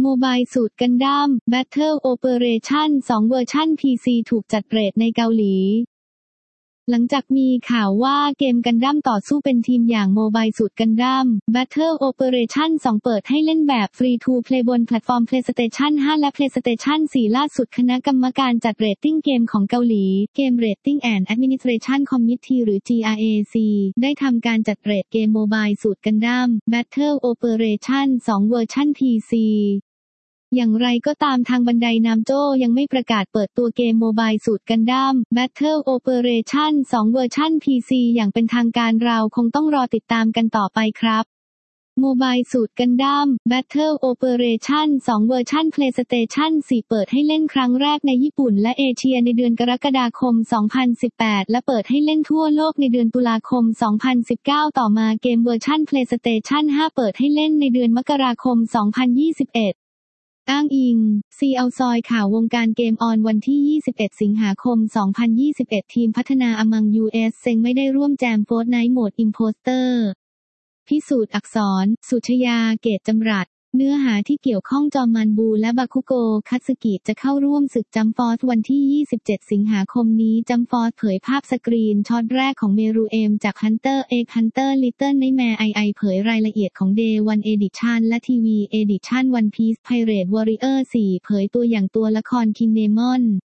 โมบายสูตรกันดั้ม Battle Operation 2 เวอร์ชัน PC ถูกจัดเรทในเกาหลีหลังจากมีข่าวว่าเกมกันดั้มต่อสู้เป็นทีมอย่างโมบายสูตรกันดั้ม Battle Operation 2 เปิดให้เล่นแบบ Free to Play บนแพลตฟอร์ม PlayStation 5 และ PlayStation 4 ล่าสุดคณะกรรมการจัดเรตติ้งเกมของเกาหลี Game Rating and Administration Committee หรือ GRAC ได้ทำการจัดเรตเกมโมบายสูตรกันดั้ม Battle Operation 2 เวอร์ชัน PCอย่างไรก็ตามทางบันไดนามโจ้ยังไม่ประกาศเปิดตัวเกมโมบายสูตรกันดั้ม Battle Operation 2 เวอร์ชัน PC อย่างเป็นทางการเราคงต้องรอติดตามกันต่อไปครับโมบายสูตรกันดั้ม Battle Operation 2 เวอร์ชัน PlayStation 4 เปิดให้เล่นครั้งแรกในญี่ปุ่นและเอเชียในเดือนกรกฎาคม 2018 และเปิดให้เล่นทั่วโลกในเดือนตุลาคม 2019 ต่อมาเกมเวอร์ชัน PlayStation 5 เปิดให้เล่นในเดือนมกราคม 2021อ้างอิง ซีเอาซอยข่าววงการเกมออนวันที่ 21 สิงหาคม 2021 ทีมพัฒนา Among US เซ็งไม่ได้ร่วมแจม Fortnite โหมด Imposter พิสูจน์อักษร สุชยา เกตจำรัดเนื้อหาที่เกี่ยวข้องจอมมันบูและบาคุโก คัตสึกิจะเข้าร่วมศึกจัมฟอร์สวันที่ 27 สิงหาคมนี้จัมฟอร์สเผยภาพสกรีนช็อตแรกของเมรูเอมจาก Hunter x Hunter Little Nightmare II เผยรายละเอียดของ Day 1 Edition และ TV Edition One Piece Pirate Warrior 4 เผยตัวอย่างตัวละครคิงเนมอน